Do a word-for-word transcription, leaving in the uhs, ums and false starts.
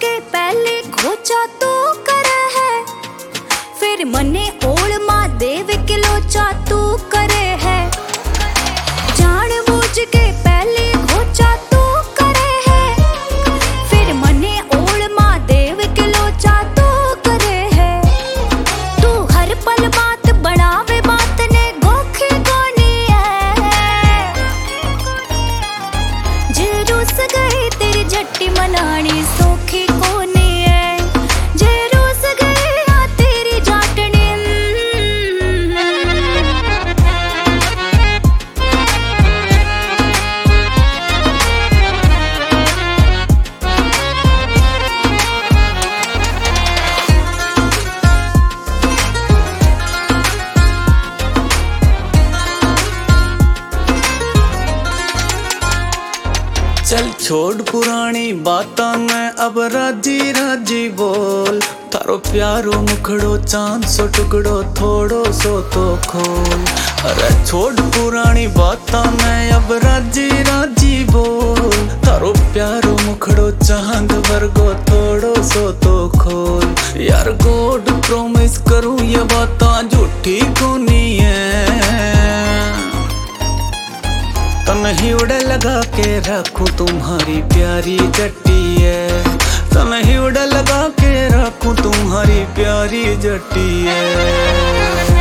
के पहले खोचा तू करे है, फिर मने ओल माँ देव के लोचा तू करे है। जान बूझ के पहले खोचा तू करे है, फिर मने ओल माँ देव के लोचा तू करे है। तू हर पल बात बढ़ावे बात ने गोखी कोनी है। जे रूस गई तेरी जट्टी मनानी सौखी कोनी है। जे रूस गई आ तेरी जाटनी। चल छोड़ पुरानी बातां में अब राजी राजी बोल। थारो प्यारो मुखड़ो चांद सो टुकड़ो थोड़ो सो तो खोल। अरे छोड़ पुरानी बातां में अब राजी राजी बोल। थारो प्यारो मुखड़ो चांद वर्गो थोड़ो सो तो खोल। यार गॉड प्रॉमिस करूं ये बातां झूठी कोनी है। तन्ही उड़े लगा के रखूं तुम्हारी प्यारी जट्टी है। तन्ही उड़े लगा के रखूं तुम्हारी प्यारी जट्टी है।